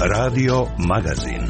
Radio Magazin.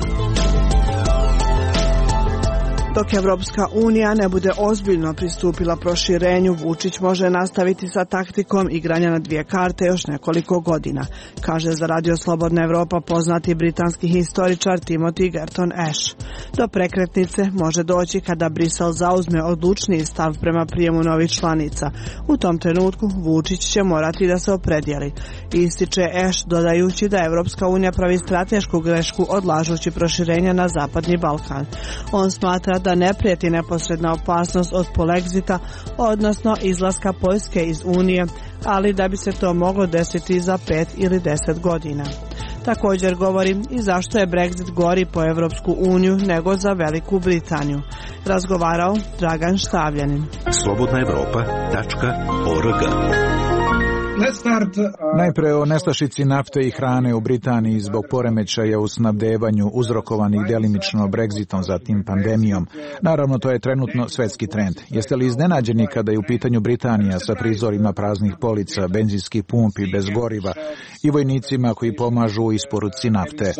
Dok Evropska unija ne bude ozbiljno pristupila proširenju, Vučić može nastaviti sa taktikom igranja na dvije karte još nekoliko godina, kaže za Radio Slobodna Evropa poznati britanski historičar Timothy Garton Ash. Do prekretnice može doći kada Brisel zauzme odlučniji stav prema prijemu novih članica. U tom trenutku Vučić će morati da se opredijeli. Ističe Ash dodajući da Evropska unija pravi stratešku grešku odlažući proširenja na Zapadni Balkan. On smatra da ne prijeti neposredna opasnost od polexita, odnosno izlaska Poljske iz Unije, ali da bi se to moglo desiti za 5 ili 10 godina. Također govori i zašto je Brexit gori po Evropsku uniju nego za Veliku Britaniju. Razgovarao Dragan Štavljanin. slobodnaevropa.org. Najpre o nestašici nafte i hrane u Britaniji zbog poremećaja u snabdevanju uzrokovanih delimično Brexitom, zatim pandemijom. Naravno, to je trenutno svetski trend. Jeste li iznenađeni kada je u pitanju Britanija sa prizorima praznih polica, benzinskih pumpi bez goriva i vojnicima koji pomažu u isporuci nafte?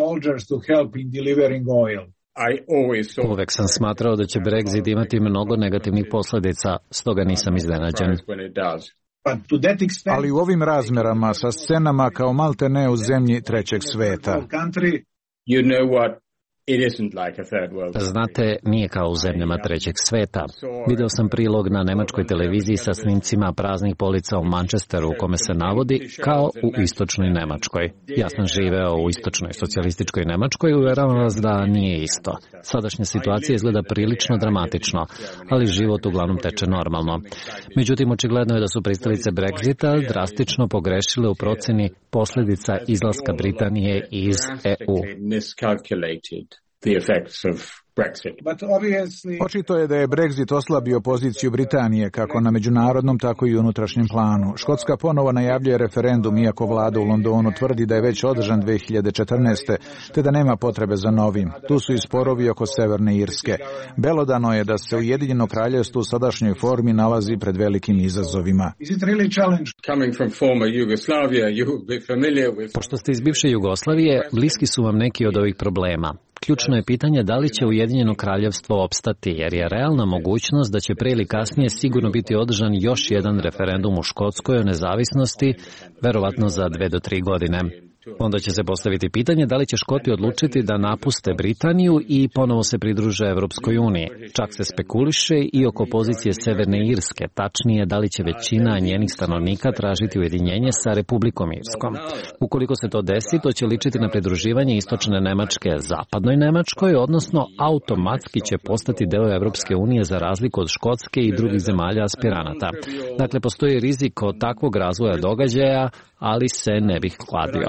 Uvek sam smatrao da će Brexit imati mnogo negativnih posljedica, stoga nisam iznenađen. Ali u ovim razmerama sa scenama kao malte ne u zemlji trećeg sveta. Znate, nije kao u zemljama trećeg sveta. Video sam prilog na nemačkoj televiziji sa snimcima praznih polica u Manchesteru u kome se navodi kao u istočnoj Nemačkoj. Ja sam živeo u istočnoj socijalističkoj Nemačkoj i uveravam vas da nije isto. Sadašnja situacija izgleda prilično dramatično, ali život uglavnom teče normalno. Međutim, očigledno je da su pristalice Brexita drastično pogrešile u proceni posljedica izlaska Britanije iz EU. Očito je da je Brexit oslabio poziciju Britanije kako na međunarodnom, tako i unutrašnjem planu. Škotska ponovo najavljuje referendum, iako vlada u Londonu tvrdi da je već održan 2014. te da nema potrebe za novim. Tu su i sporovi oko Severne Irske. Belodano je da se Ujedinjeno kraljevstvo u sadašnjoj formi nalazi pred velikim izazovima. Pošto ste iz bivše Jugoslavije, bliski su vam neki od ovih problema. Ključno je pitanje da li će Ujedinjeno kraljevstvo opstati, jer je realna mogućnost da će pre ili kasnije sigurno biti održan još jedan referendum u Škotskoj o nezavisnosti, verovatno za 2 do 3 godine. Onda će se postaviti pitanje da li će Škoti odlučiti da napuste Britaniju i ponovo se pridruže Evropskoj uniji. Čak se spekuliše i oko pozicije Severne Irske, tačnije da li će većina njenih stanovnika tražiti ujedinjenje sa Republikom Irskom. Ukoliko se to desi, to će ličiti na pridruživanje istočne Nemačke zapadnoj Nemačkoj, odnosno automatski će postati deo Evropske unije za razliku od Škotske i drugih zemalja aspiranata. Dakle, postoji rizik od takvog razvoja događaja, ali se ne bih kladio.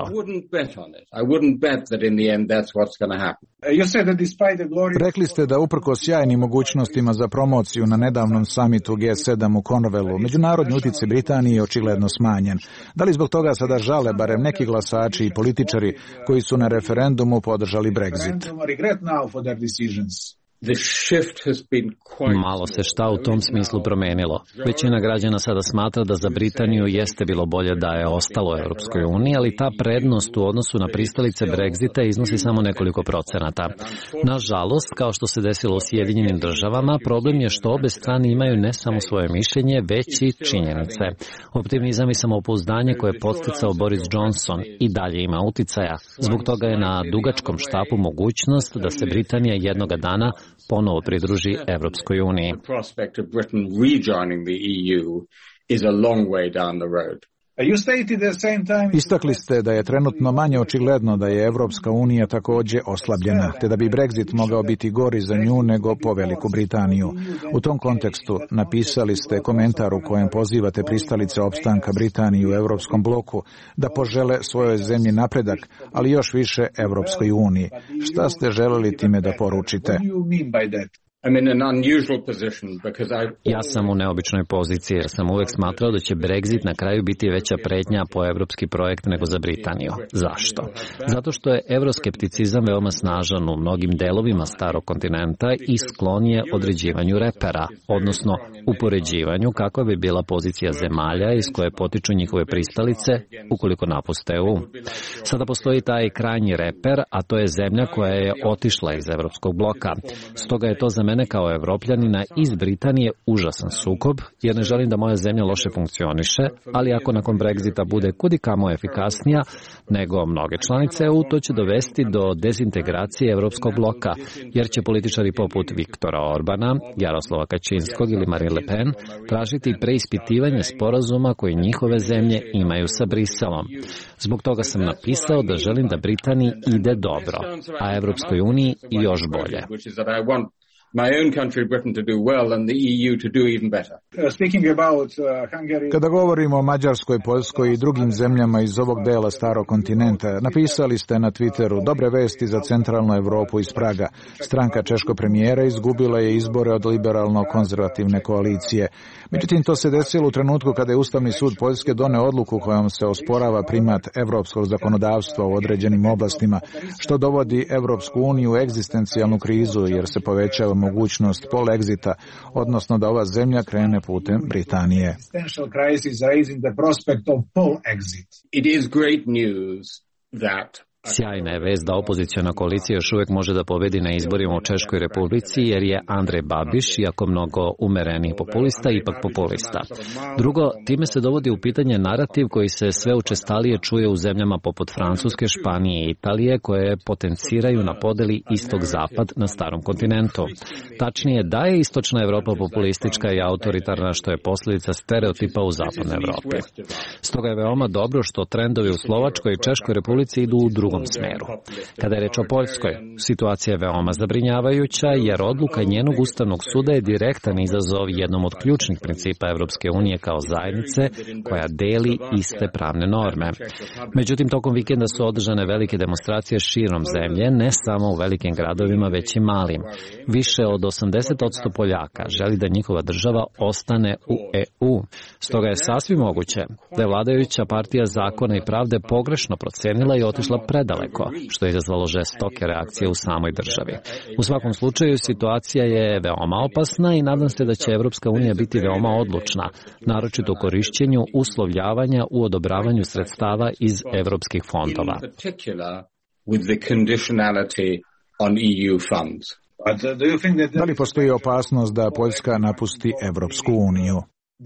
Rekli ste da uprkos sjajnim mogućnostima za promociju na nedavnom samitu G7 u Cornwallu, međunarodni utjecaj Britanije je očigledno smanjen. Da li zbog toga sada žale barem neki glasači i političari koji su na referendumu podržali Brexit? Malo se šta u tom smislu promenilo. Većina građana sada smatra da za Britaniju jeste bilo bolje da je ostalo u Europskoj uniji, ali ta prednost u odnosu na pristalice Brexita iznosi samo nekoliko procenata. Nažalost, kao što se desilo u Sjedinjenim državama, problem je što obe strane imaju ne samo svoje mišljenje, već i činjenice. Optimizam i samopouzdanje koje je podsticao Boris Johnson i dalje ima uticaja. Zbog toga je na dugačkom štapu mogućnost da se Britanija jednoga dana ponovo pridruži Evropskoj uniji. Istakli ste da je trenutno manje očigledno da je Evropska unija također oslabljena, te da bi Brexit mogao biti gori za nju nego po Veliku Britaniju. U tom kontekstu napisali ste komentar u kojem pozivate pristalice opstanka Britanije u Evropskom bloku da požele svojoj zemlji napredak, ali još više Evropskoj uniji. Šta ste želeli time da poručite? Ja sam u neobičnoj poziciji jer sam uvek smatrao da će Brexit na kraju biti veća pretnja po evropski projekt nego za Britaniju. Zašto? Zato što je evroskepticizam veoma snažan u mnogim delovima starog kontinenta i sklon je određivanju repera, odnosno upoređivanju kakva bi bila pozicija zemalja iz koje potiču njihove pristalice ukoliko napuste EU. Sada postoji taj krajnji reper, a to je zemlja koja je otišla iz evropskog bloka. Stoga je to za mene kao Evropljanina iz Britanije užasan sukob, jer ne želim da moja zemlja loše funkcioniše, ali ako nakon Brexita bude kudikamo efikasnija nego mnoge članice EU, to će dovesti do dezintegracije evropskog bloka, jer će političari poput Viktora Orbana, Jaroslava Kačinskog ili Marine Le Pen tražiti preispitivanje sporazuma koji njihove zemlje imaju sa Briselom. Zbog toga sam napisao da želim da Britaniji ide dobro, a Evropskoj uniji još bolje. My own country, Britain, to do well and the EU to do even better. Speaking about Hungary... Kada govorimo o Mađarskoj, Poljskoj i drugim zemljama iz ovog dela starog kontinenta, napisali ste na Twitteru dobre vesti za centralnu Evropu iz Praga. Stranka češkog premijera izgubila je izbore od liberalno-konzervativne koalicije. Međutim, to se desilo u trenutku kada je Ustavni sud Poljske doneo odluku kojom se osporava primat evropskog zakonodavstva u određenim oblastima, što dovodi Evropsku uniju u egzistencijalnu krizu jer se povećava mogućnost polexita, odnosno da ova zemlja krene putem Britanije. It is great news that Sjajna je vest da opoziciona koalicija još uvijek može da pobedi na izborima u Češkoj Republici, jer je Andrej Babiš, iako mnogo umereniji populista, ipak populista. Drugo, time se dovodi u pitanje narativ koji se sve učestalije čuje u zemljama poput Francuske, Španije i Italije, koje potenciraju na podeli istok-zapad na starom kontinentu. Tačnije, da je istočna Evropa populistička i autoritarna, što je posljedica stereotipa u zapadnoj Evropi. Stoga je veoma dobro što trendovi u Slovačkoj i Češkoj Republici idu u drugom smeru. Kada je reč o Poljskoj, situacija je veoma zabrinjavajuća jer odluka njenog Ustavnog suda je direktan izazov jednom od ključnih principa Evropske unije kao zajednice koja deli iste pravne norme. Međutim, tokom vikenda su održane velike demonstracije širom zemlje, ne samo u velikim gradovima, već i malim. Više od 80% Poljaka želi da njihova država ostane u EU. Stoga je sasvim moguće da je vladajuća partija Zakona i pravde pogrešno procenila i otišla predaleko, što je izazvalo žestoke reakcije u samoj državi. U svakom slučaju, situacija je veoma opasna i nadam se da će Evropska unija biti veoma odlučna, naročito u korišćenju uslovljavanja u odobravanju sredstava iz evropskih fondova. Da li postoji opasnost da Poljska napusti Evropsku uniju?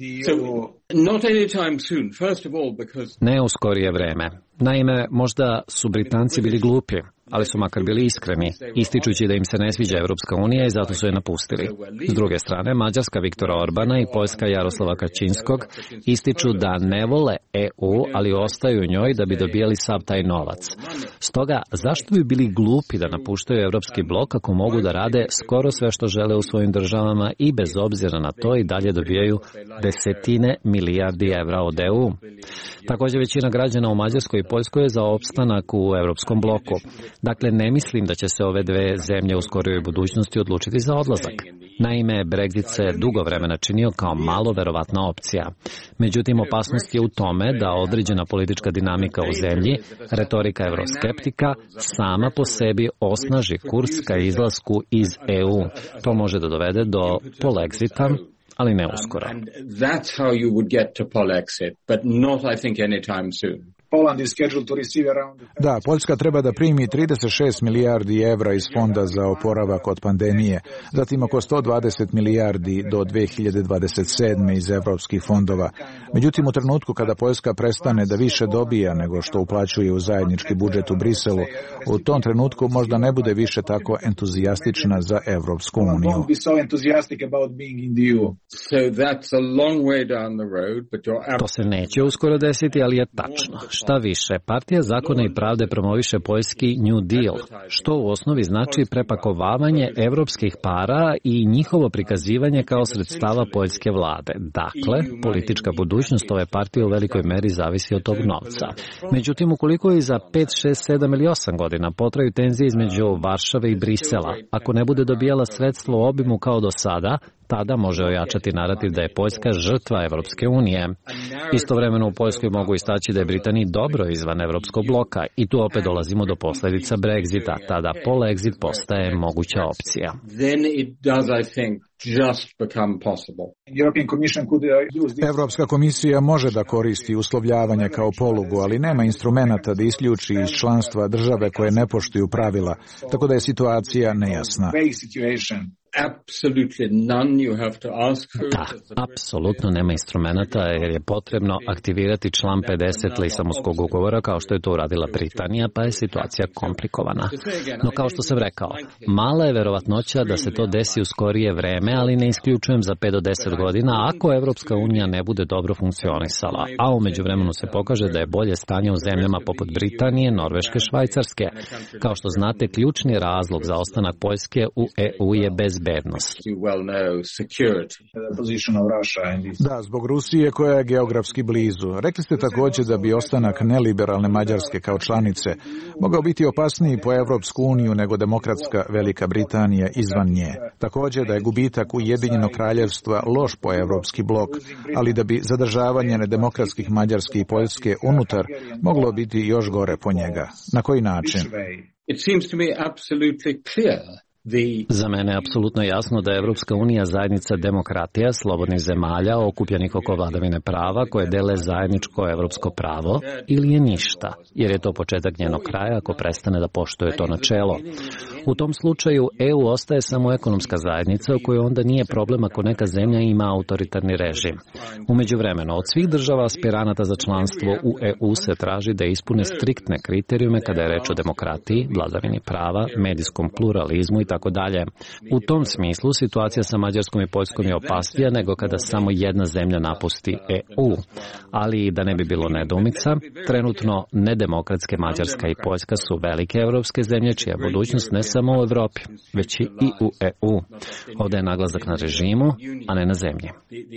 Ne u skorije vreme. Naime, možda su Britanci bili glupi, ali su makar bili iskreni, ističući da im se ne sviđa Evropska unija i zato su je napustili. S druge strane, Mađarska Viktora Orbana i Poljska Jaroslava Kačinskog ističu da ne vole EU, ali ostaju u njoj da bi dobijali sav taj novac. Stoga, zašto bi bili glupi da napuštaju Evropski blok ako mogu da rade skoro sve što žele u svojim državama i bez obzira na to i dalje dobijaju desetine milijardi evra od EU? Također, većina građana u Mađarskoj i Poljskoj je za opstanak u Evropskom bloku. Dakle, ne mislim da će se ove dve zemlje u skorijoj budućnosti odlučiti za odlazak. Naime, Brexit se dugo vremena činio kao malo verovatna opcija. Međutim, opasnost je u tome da određena politička dinamika u zemlji, retorika evroskeptika, sama po sebi osnaži kurs ka izlasku iz EU. To može da dovede do polexita, ali ne uskoro. Da, Poljska treba da primi 36 milijardi evra iz fonda za oporavak od pandemije, zatim oko 120 milijardi do 2027. iz evropskih fondova. Međutim, u trenutku kada Poljska prestane da više dobija nego što uplaćuje u zajednički budžet u Briselu, u tom trenutku možda ne bude više tako entuzijastična za Evropsku uniju. To se neće uskoro desiti, ali je tačno. Šta više, Partija zakona i pravde promoviše poljski New Deal, što u osnovi znači prepakovavanje evropskih para i njihovo prikazivanje kao sredstava poljske vlade. Dakle, politička budućnost ove partije u velikoj meri zavisi od tog novca. Međutim, ukoliko i za 5, 6, 7 ili 8 godina potraju tenzije između Varšave i Brisela, ako ne bude dobijala sredstvo u obimu kao do sada, tada može ojačati narativ da je Poljska žrtva Evropske unije. Istovremeno u Poljskoj mogu istaći da je Britaniji dobro izvan Evropskog bloka i tu opet dolazimo do posljedica Brexita. Tada Polexit postaje moguća opcija. Evropska komisija može da koristi uslovljavanje kao polugu, ali nema instrumenata da isključi iz članstva države koje ne poštuju pravila, tako da je situacija nejasna. Da, apsolutno nema instrumenata jer je potrebno aktivirati član 50 Lisabonskog ugovora kao što je to uradila Britanija, pa je situacija komplikovana. No kao što sam rekao, mala je verovatnoća da se to desi u skorije vreme, ali ne isključujem za 5 do 10 godina ako Evropska unija ne bude dobro funkcionisala, a u međuvremenu se pokaže da je bolje stanje u zemljama poput Britanije, Norveške, Švajcarske. Kao što znate, ključni razlog za ostanak Poljske u EU je bezbednost. Da, zbog Rusije koja je geografski blizu. Rekli ste također da bi ostanak neliberalne Mađarske kao članice mogao biti opasniji po Evropsku uniju nego demokratska Velika Britanija izvan nje. Također da je gubitak Ujedinjenog kraljevstva loš po Evropski blok, ali da bi zadržavanje nedemokratskih Mađarske i Poljske unutar moglo biti još gore po njega. Na koji način? Za mene je apsolutno jasno da je Evropska unija zajednica demokratija, slobodnih zemalja, okupljenih oko vladavine prava, koje dele zajedničko evropsko pravo, ili je ništa, jer je to početak njenog kraja ako prestane da poštuje to načelo. U tom slučaju EU ostaje samo ekonomska zajednica u kojoj onda nije problem ako neka zemlja ima autoritarni režim. U međuvremenu, od svih država aspiranata za članstvo u EU se traži da ispune striktne kriterijume kada je reč o demokratiji, vladavini prava, medijskom pluralizmu i tako dalje. U tom smislu situacija sa Mađarskom i Poljskom je opasnija nego kada samo jedna zemlja napusti EU. Ali da ne bi bilo nedoumica, trenutno nedemokratske Mađarska i Poljska su velike evropske zemlje čija je budućnost ne samo u Evropi, već i u EU. Ovdje je naglasak na režimu, a ne na zemlji.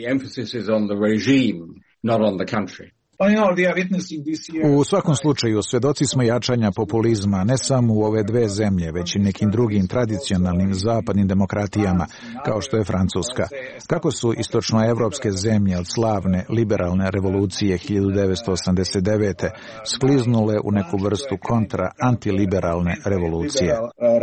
U svakom slučaju, svedoci smo jačanja populizma ne samo u ove dve zemlje, već i nekim drugim tradicionalnim zapadnim demokratijama, kao što je Francuska. Kako su istočnoevropske zemlje od slavne liberalne revolucije 1989. skliznule u neku vrstu kontra-antiliberalne revolucije?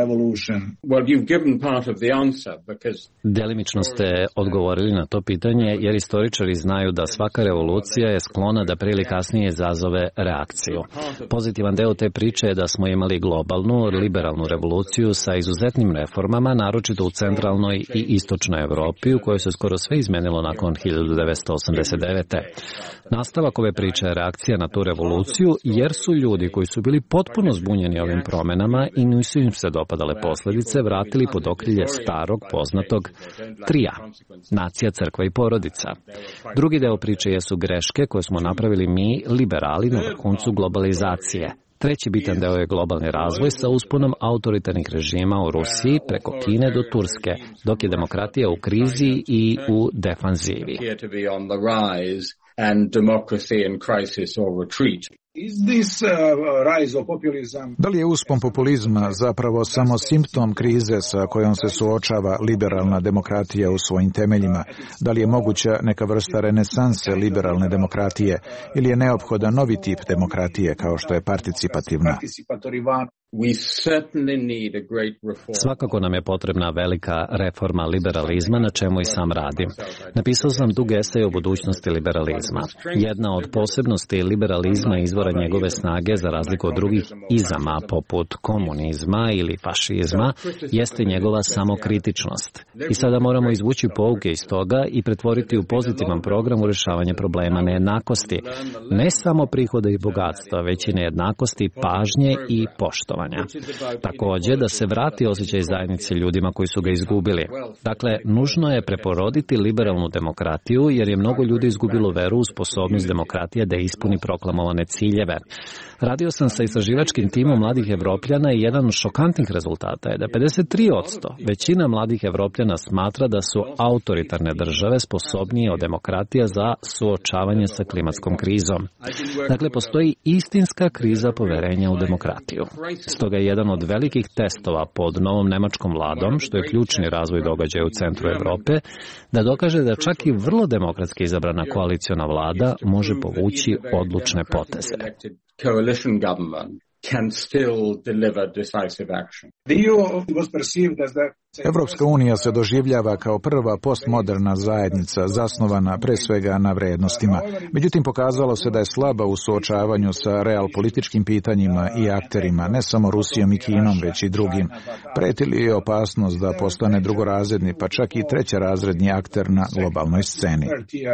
Delimično ste odgovorili na to pitanje, jer istoričari znaju da svaka revolucija je sklona da prije ili kasnije izazove reakciju. Pozitivan deo te priče je da smo imali globalnu, liberalnu revoluciju sa izuzetnim reformama, naročito u centralnoj i istočnoj Evropi, u kojoj se skoro sve izmenilo nakon 1989. Nastavak ove priče je reakcija na tu revoluciju, jer su ljudi koji su bili potpuno zbunjeni ovim promenama i nisu im se dopadale posljedice, vratili pod okrilje starog, poznatog trija: nacija, crkva i porodica. Drugi deo priče jesu greške koje smo napravili mi, liberali, na vrhuncu globalizacije. Treći bitan deo je globalni razvoj sa usponom autoritarnih režima u Rusiji preko Kine do Turske, dok je demokratija u krizi i u defanzivi. Da li je uspon populizma zapravo samo simptom krize sa kojom se suočava liberalna demokratija u svojim temeljima? Da li je moguća neka vrsta renesanse liberalne demokratije ili je neophodan novi tip demokratije kao što je participativna? Svakako nam je potrebna velika reforma liberalizma, na čemu i sam radim. Napisao sam dug esej o budućnosti liberalizma. Jedna od posebnosti liberalizma je izvora njegove snage, za razliku od drugih izama poput komunizma ili fašizma, jeste njegova samokritičnost. I sada moramo izvući pouke iz toga i pretvoriti u pozitivan program u rješavanje problema nejednakosti. Ne samo prihoda i bogatstva, već i nejednakosti, pažnje i poštovanja. obrazovanja. Također da se vrati osjećaj zajednice ljudima koji su ga izgubili. Dakle, nužno je preporoditi liberalnu demokratiju jer je mnogo ljudi izgubilo veru u sposobnost demokratije da ispuni proklamovane ciljeve. Radio sam sa istraživačkim timom mladih Evropljana i jedan od šokantnih rezultata je da 53% većina mladih Evropljana smatra da su autoritarne države sposobnije od demokratija za suočavanje sa klimatskom krizom. Dakle, postoji istinska kriza poverenja u demokratiju. Stoga je jedan od velikih testova pod novom nemačkom vladom, što je ključni razvoj događaja u centru Evrope, da dokaže da čak i vrlo demokratski izabrana koaliciona vlada može povući odlučne poteze. Coalition government can still deliver decisive action. Evropska unija se doživljava kao prva postmoderna zajednica zasnovana pre svega na vrednostima. Međutim, pokazalo se da je slaba u suočavanju sa realpolitičkim pitanjima i akterima, ne samo Rusijom i Kinom, već i drugim. Preti li je opasnost da postane drugorazredni, pa čak i trećerazredni akter na globalnoj sceni?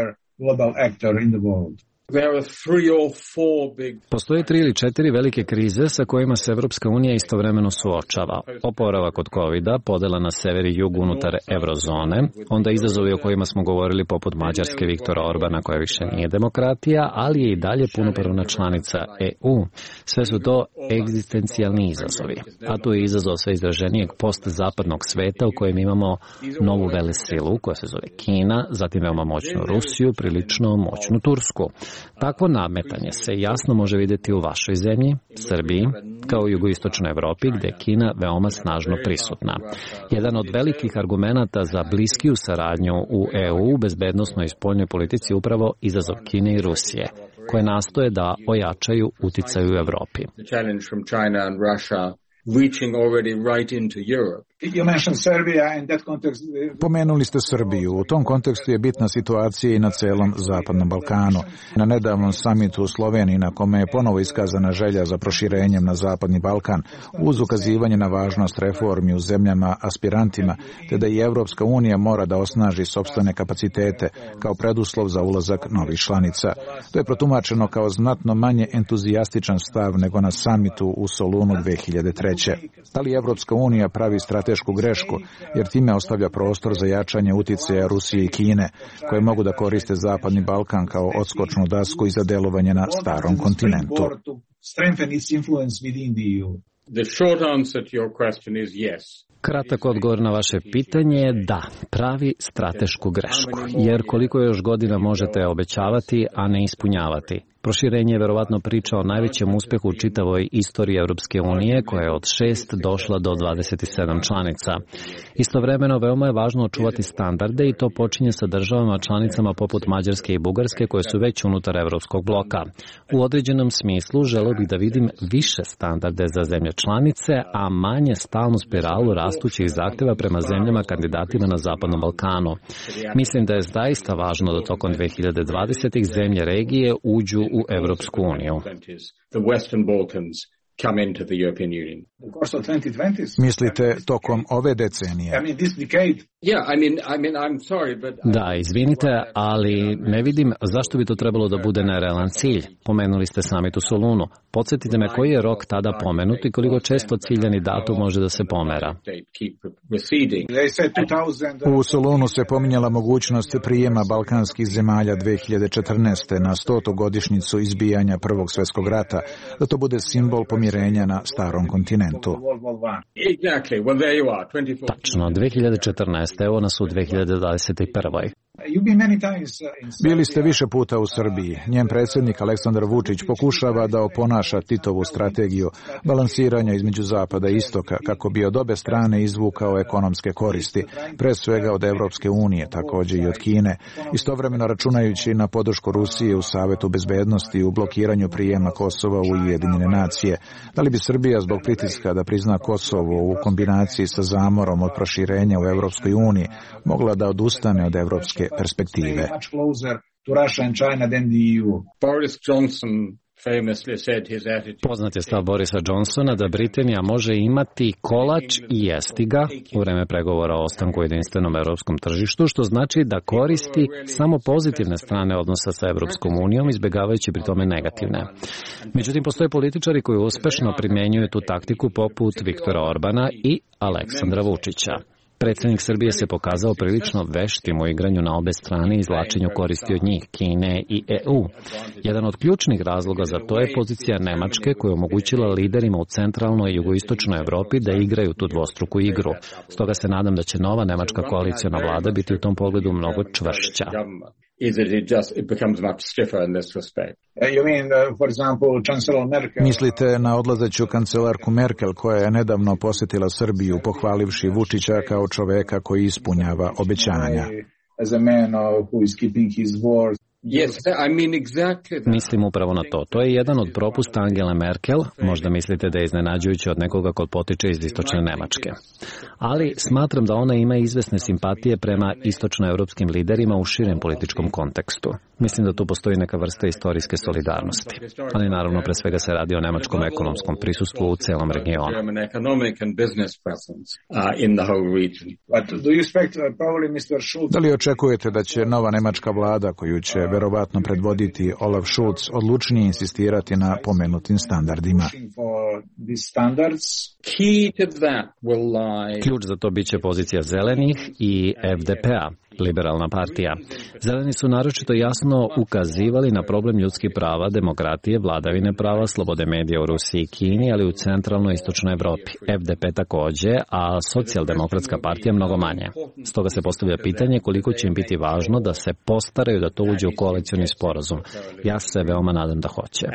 Postoje 3 ili 4 velike krize sa kojima se Evropska unija istovremeno suočava. Oporavak od COVID-a, podela na sever i jug unutar eurozone, onda izazovi o kojima smo govorili poput Mađarske Viktora Orbana koja više nije demokratija, ali je i dalje punopravna članica EU. Sve su to egzistencijalni izazovi. A tu je izazov sve izraženijeg postzapadnog sveta u kojem imamo novu velesilu koja se zove Kina, zatim veoma moćnu Rusiju, prilično moćnu Tursku. Takvo nametanje se jasno može vidjeti u vašoj zemlji, Srbiji, kao u jugoistočnoj Evropi, gdje je Kina veoma snažno prisutna. Jedan od velikih argumenata za bliskiju saradnju u EU u bezbednosnoj i spoljnoj politici je upravo izazov Kine i Rusije, koje nastoje da ojačaju uticaj u Evropi. Reaching already right into Europe. Pomenuli ste Srbiju. U tom kontekstu je bitna situacija i na celom Zapadnom Balkanu. Na nedavnom samitu u Sloveniji, na kome je ponovo iskazana želja za proširenjem na Zapadni Balkan, uz ukazivanje na važnost reformi u zemljama aspirantima, te da i Evropska unija mora da osnaži sopstvene kapacitete kao preduslov za ulazak novih članica. To je protumačeno kao znatno manje entuzijastičan stav nego na samitu u Solunu 2003. Da li Evropska unija pravi stratešku grešku, jer time ostavlja prostor za jačanje uticaja Rusije i Kine, koje mogu da koriste Zapadni Balkan kao odskočnu dasku i za delovanje na starom kontinentu? The short answer to your question is yes. Kratak odgovor na vaše pitanje je da, pravi stratešku grešku, jer koliko još godina možete obećavati, a ne ispunjavati. Proširenje je verovatno priča o najvećem uspehu u čitavoj istoriji Europske unije, koja je od 6 došla do 27 članica. Istovremeno, veoma je važno očuvati standarde i to počinje sa državama članicama poput Mađarske i Bugarske, koje su već unutar Evropskog bloka. U određenom smislu želeo bih da vidim više standarde za zemlje članice, a manje stalnu spiralu rastućih zahtjeva prema zemljama kandidatima na Zapadnom Balkanu. Mislim da je zaista važno da tokom 2020. zemlje regije uđu u Evropsku uniju. Mislite tokom ove decenije? Da, izvinite, ali ne vidim zašto bi to trebalo da bude nerealan cilj. Pomenuli ste samit u Solunu. Podsjetite me koji je rok tada pomenut i koliko često ciljani datum može da se pomera. U Solunu se pominjala mogućnost prijema balkanskih zemalja 2014. na 100. godišnjicu izbijanja Prvog svjetskog rata, da to bude simbol pomirenja na starom kontinentu. Tačno, 2014. Evo nas u 2021. Bili ste više puta u Srbiji. Njen predsjednik Aleksandar Vučić pokušava da oponaša Titovu strategiju balansiranja između zapada i istoka kako bi od obe strane izvukao ekonomske koristi, pre svega od Evropske unije, također i od Kine, istovremeno računajući na podršku Rusije u Savetu bezbednosti i u blokiranju prijema Kosova u Ujedinjene nacije. Da li bi Srbija zbog pritiska da prizna Kosovo u kombinaciji sa zamorom od proširenja u Evropskoj uniji mogla da odustane od evropske perspektive? Boris Johnson Poznat je stav Borisa Johnsona da Britanija može imati kolač i jesti ga u vreme pregovora o ostanku u jedinstvenom evropskom tržištu, što znači da koristi samo pozitivne strane odnosa sa Evropskom unijom, izbjegavajući pri tome negativne. Međutim, postoje političari koji uspešno primjenjuju tu taktiku poput Viktora Orbana i Aleksandra Vučića. Predsjednik Srbije se pokazao prilično veštim u igranju na obe strane i izvlačenju koristi od njih, Kine i EU. Jedan od ključnih razloga za to je pozicija Nemačke koja je omogućila liderima u centralnoj i jugoistočnoj Evropi da igraju tu dvostruku igru. Stoga se nadam da će nova nemačka koaliciona vlada biti u tom pogledu mnogo čvršća. Mislite na odlazeću kancelarku Merkel koja je nedavno posjetila Srbiju pohvalivši Vučića kao čoveka koji ispunjava obećanja. Mislim upravo na to. To je jedan od propusta Angele Merkel. Možda mislite da je iznenađujuće od nekoga ko potiče iz istočne Nemačke. Ali smatram da ona ima izvesne simpatije prema istočnoevropskim liderima u širem političkom kontekstu. Mislim da tu postoji neka vrsta istorijske solidarnosti. Ali naravno pre svega se radi o nemačkom ekonomskom prisustvu u celom regionu. Da li očekujete da će nova nemačka vlada koju će verovatno predvoditi Olaf Scholz odlučnije insistirati na pomenutim standardima? Ključ za to biće pozicija zelenih i FDP-a, liberalna partija. Zeleni su naročito jasno ukazivali na problem ljudskih prava, demokratije, vladavine prava, slobode medija u Rusiji i Kini, ali u centralnoj i istočnoj Evropi. FDP takođe, a socijaldemokratska partija mnogo manje. Stoga se postavlja pitanje koliko će im biti važno da se postaraju da to uđe u koalicioni sporazum. Ja se veoma nadam da hoće.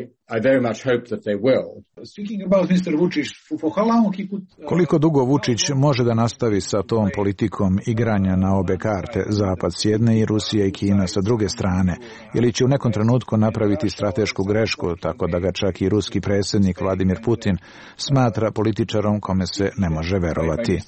Koliko dugo Vučić može da nastavi sa tom politikom igranja na obe karte, Zapad s jedne i Rusija i Kina sa druge strane, ili će u nekom trenutku napraviti stratešku grešku, tako da ga čak i ruski predsjednik Vladimir Putin smatra političarom kome se ne može verovati?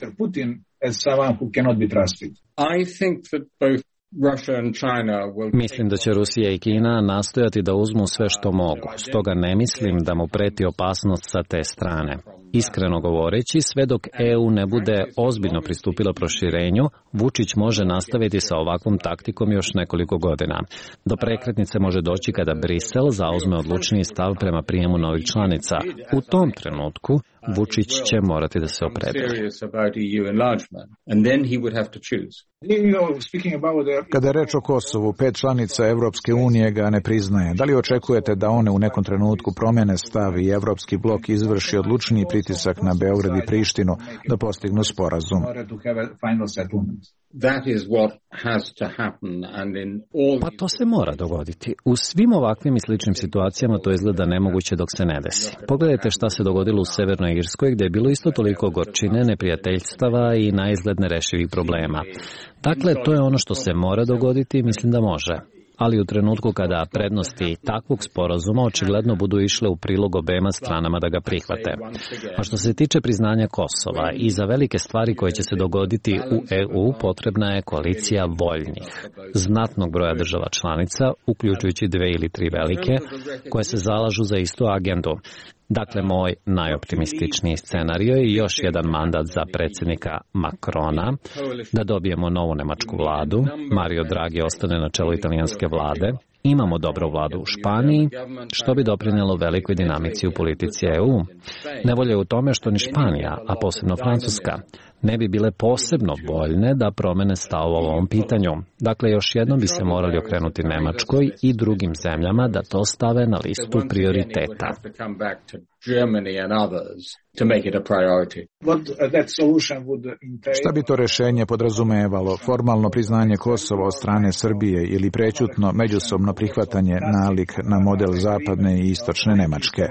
Mislim da će Rusija i Kina nastojati da uzmu sve što mogu, stoga ne mislim da mu preti opasnost sa te strane. Iskreno govoreći, sve dok EU ne bude ozbiljno pristupilo proširenju, Vučić može nastaviti sa ovakvom taktikom još nekoliko godina. Do prekretnice može doći kada Brisel zauzme odlučniji stav prema prijemu novih članica. U tom trenutku Vučić će morati da se opredeli. Kada je reč o Kosovu, 5 članica Evropske unije ga ne priznaje. Da li očekujete da one u nekom trenutku promene stav i Evropski blok izvrši odlučniji pritisak na Beograd i Prištinu da postignu sporazum? Pa to se mora dogoditi. U svim ovakvim i sličnim situacijama to izgleda nemoguće dok se ne desi. Pogledajte šta se dogodilo u Severnoj Irskoj gdje je bilo isto toliko gorčine, neprijateljstava i naizgled nerešivih problema. Dakle, to je ono što se mora dogoditi i mislim da može. Ali u trenutku kada prednosti takvog sporazuma očigledno budu išle u prilog obema stranama da ga prihvate. A što se tiče priznanja Kosova i za velike stvari koje će se dogoditi u EU potrebna je koalicija voljnih, znatnog broja država članica, uključujući 2 ili 3 velike, koje se zalažu za istu agendu. Dakle, moj najoptimističniji scenario je još jedan mandat za predsjednika Macrona, da dobijemo novu nemačku vladu, Mario Draghi ostane na čelu italijanske vlade, imamo dobru vladu u Španiji, što bi doprinjelo velikoj dinamici u politici EU. Nevolja je u tome što ni Španija, a posebno Francuska, ne bi bile posebno voljne da promene stav o ovom pitanju. Dakle, još jednom bi se morali okrenuti Nemačkoj i drugim zemljama da to stave na listu prioriteta. Šta bi to rješenje podrazumevalo? Formalno priznanje Kosova od strane Srbije ili prećutno međusobno prihvatanje nalik na model zapadne i istočne Nemačke?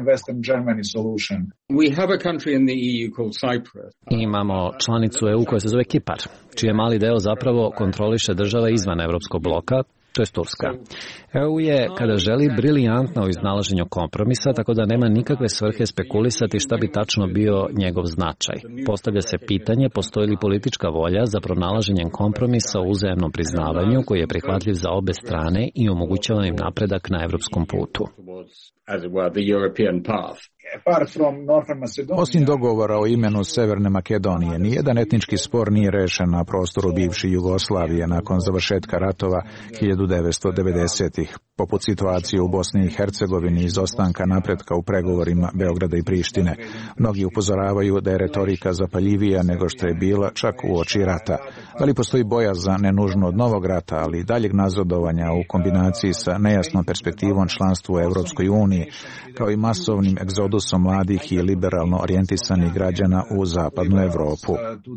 Imamo članicu EU koja se zove Kipar, čije mali deo zapravo kontroliše država izvan Evropskog bloka, to je Turska. EU je, kada želi, briljantna u iznalaženju kompromisa, tako da nema nikakve svrhe spekulisati šta bi tačno bio njegov značaj. Postavlja se pitanje postoji li politička volja za pronalaženjem kompromisa o uzajamnom priznavanju koji je prihvatljiv za obe strane i omogućava im napredak na evropskom putu. Osim dogovora o imenu Severne Makedonije, nijedan etnički spor nije rešen na prostoru bivše Jugoslavije nakon završetka ratova 1990-ih, poput situacije u Bosni i Hercegovini i izostanka napretka u pregovorima Beograda i Prištine. Mnogi upozoravaju da je retorika zapaljivija nego što je bila čak uoči rata. Da li postoji bojazan ne nužno od novog rata, ali i daljeg nazadovanja u kombinaciji sa nejasnom perspektivom članstva u Evropskoj uniji, kao i masovnim egzodusom mladih i liberalno orijentisanih građana u zapadnu Evropu?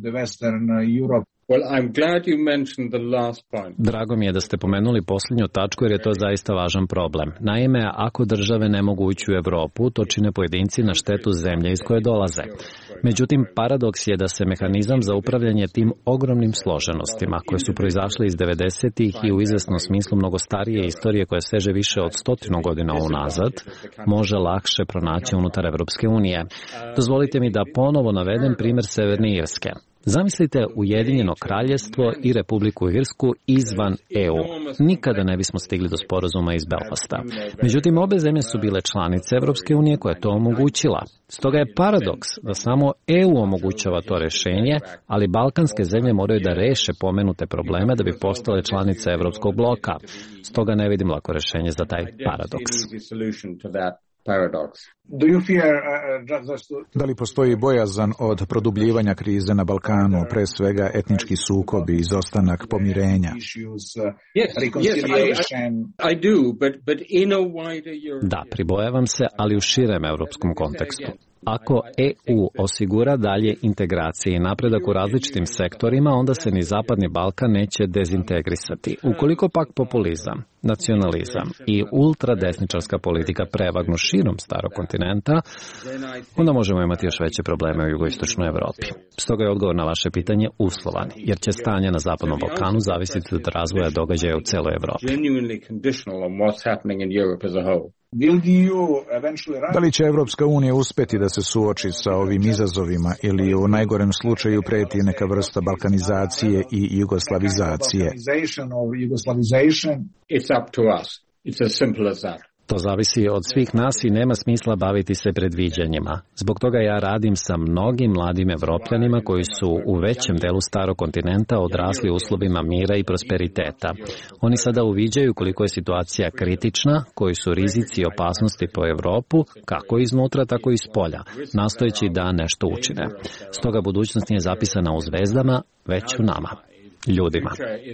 Drago mi je da ste pomenuli posljednju tačku jer je to zaista važan problem. Naime, ako države ne mogu ući u Evropu, to čine pojedinci na štetu zemlje iz koje dolaze. Međutim, paradoks je da se mehanizam za upravljanje tim ogromnim složenostima, koje su proizašle iz 90-ih i u izvesnom smislu mnogo starije istorije koja seže više od 100 godina unazad, može lakše pronaći unutar Evropske unije. Dozvolite mi da ponovo navedem primjer Severne Irske. Zamislite Ujedinjeno Kraljevstvo i Republiku Irsku izvan EU. Nikada ne bismo stigli do sporazuma iz Belfasta. Međutim, obe zemlje su bile članice Evropske unije koja je to omogućila. Stoga je paradoks da samo EU omogućava to rešenje, ali balkanske zemlje moraju da reše pomenute probleme da bi postale članice Evropskog bloka. Stoga ne vidim lako rešenje za taj paradoks. Da li postoji bojazan od produbljivanja krize na Balkanu, pre svega etnički sukobi i izostanak pomirenja? Da, pribojavam se, ali u širem evropskom kontekstu. Ako EU osigura dalje integracije i napredak u različitim sektorima, onda se ni Zapadni Balkan neće dezintegrisati. Ukoliko pak populizam, nacionalizam i ultradesničarska politika prevagnu širom starog kontinenta, onda možemo imati još veće probleme u jugoistočnoj Evropi. Stoga je odgovor na vaše pitanje uslovan, jer će stanje na Zapadnom Balkanu zavisiti od razvoja događaja u celoj Evropi. Da li će Evropska unija uspeti da se suoči sa ovim izazovima ili u najgorem slučaju preti neka vrsta balkanizacije i jugoslavizacije? To zavisi od svih nas i nema smisla baviti se predviđanjima. Zbog toga ja radim sa mnogim mladim Evropljanima koji su u većem delu starog kontinenta odrasli u uslovima mira i prosperiteta. Oni sada uviđaju koliko je situacija kritična, koji su rizici i opasnosti po Evropu, kako iznutra, tako i spolja, nastojeći da nešto učine. Stoga budućnost nije zapisana u zvezdama, već u nama, ljudima.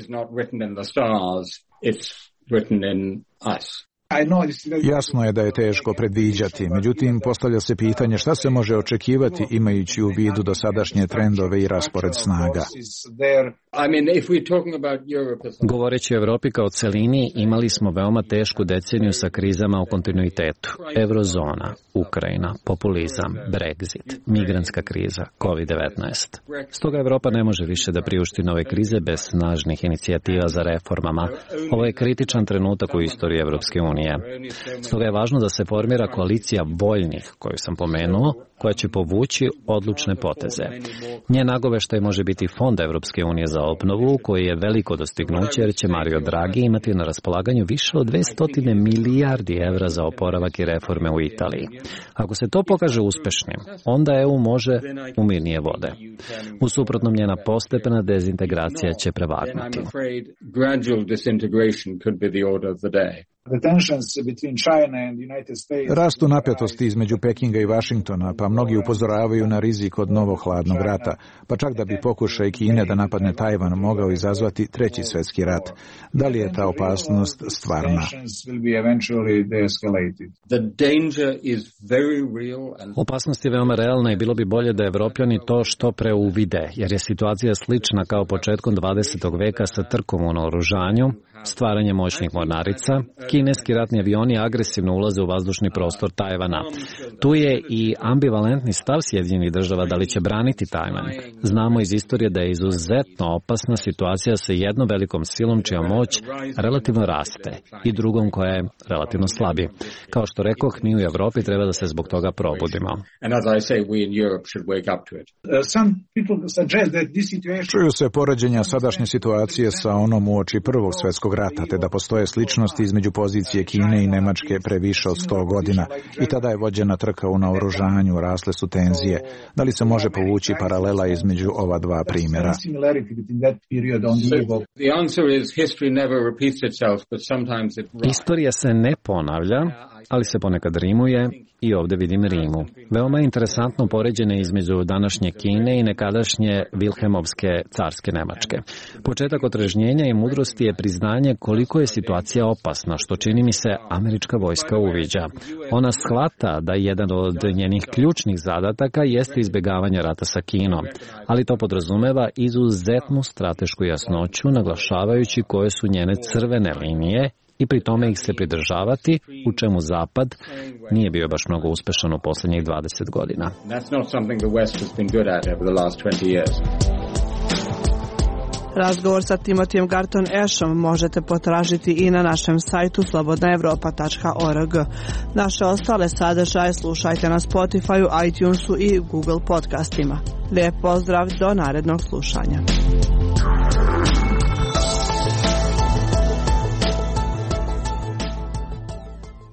Jasno je da je teško predviđati, međutim postavlja se pitanje šta se može očekivati imajući u vidu dosadašnje trendove i raspored snaga. Govoreći o Evropi kao celini, imali smo veoma tešku deceniju sa krizama u kontinuitetu. Eurozona, Ukrajina, populizam, Brexit, migrantska kriza, COVID-19. Stoga Evropa ne može više da priušti nove krize bez snažnih inicijativa za reformama. Ovo je kritičan trenutak u istoriji Evropske unije. Stoga je važno da se formira koalicija voljnih, koju sam pomenuo, koja će povući odlučne poteze. Njen nagoveštaj može biti Fond Evropske unije za obnovu, koji je veliko dostignuće jer će Mario Draghi imati na raspolaganju više od 200 milijardi evra za oporavak i reforme u Italiji. Ako se to pokaže uspešnim, onda EU može u mirnije vode. U suprotnom, njena postepena dezintegracija će prevagnuti. Rastu napetosti između Pekinga i Vašingtona, pa mnogi upozoravaju na rizik od novog hladnog rata, pa čak da bi pokušaj Kine da napadne Tajvan mogao izazvati treći svjetski rat. Da li je ta opasnost stvarna? Opasnost je veoma realna i bilo bi bolje da Evropljani to što pre uvide, jer je situacija slična kao početkom 20. veka sa trkom u naoružanju, stvaranje moćnih mornarica. Kineski ratni avioni agresivno ulaze u vazdušni prostor Tajvana. Tu je i ambivalentni stav Sjedinjenih država da li će braniti Tajvan. Znamo iz istorije da je izuzetno opasna situacija sa jednom velikom silom čija moć relativno raste i drugom koja je relativno slabi. Kao što rekoh, mi u Evropi treba da se zbog toga probudimo. Čuju se poređenja sadašnje situacije sa onom uoči Prvog svjetskog svjetskog rata, te da postoje sličnosti između pozicije Kine i Nemačke pre više od 100 godina. I tada je vođena trka u naoružanju, rasle su tenzije. Da li se može povući paralela između ova dva primjera? Istorija se ne ponavlja, ali se ponekad rimuje i ovdje vidim rimu. Veoma je interesantno poređenje između današnje Kine i nekadašnje Vilhelmovske carske Nemačke. Početak otrežnjenja i mudrosti je priznanje koliko je situacija opasna, što čini mi se američka vojska uviđa. Ona shvata da jedan od njenih ključnih zadataka jeste izbjegavanje rata sa Kinom, ali to podrazumeva izuzetnu stratešku jasnoću, naglašavajući koje su njene crvene linije i pri tome ih se pridržavati, u čemu Zapad nije bio baš mnogo uspešan u posljednjih 20 godina. Razgovor sa Timotijem Garton Ashom možete potražiti i na našem sajtu slobodnaevropa.org. Naše ostale sadržaje slušajte na Spotifyu, iTunesu i Google podcastima. Lijep pozdrav, do narednog slušanja.